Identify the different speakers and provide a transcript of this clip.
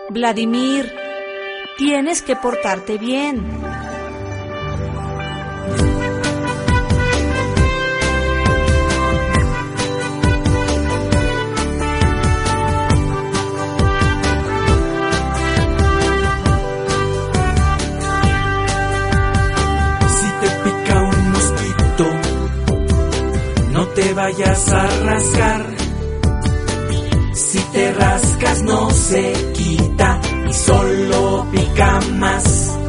Speaker 1: Vladimir, tienes que portarte bien.
Speaker 2: Si te pica un mosquito, no te vayas a rascar. Si te rascas no se quita y solo pica más.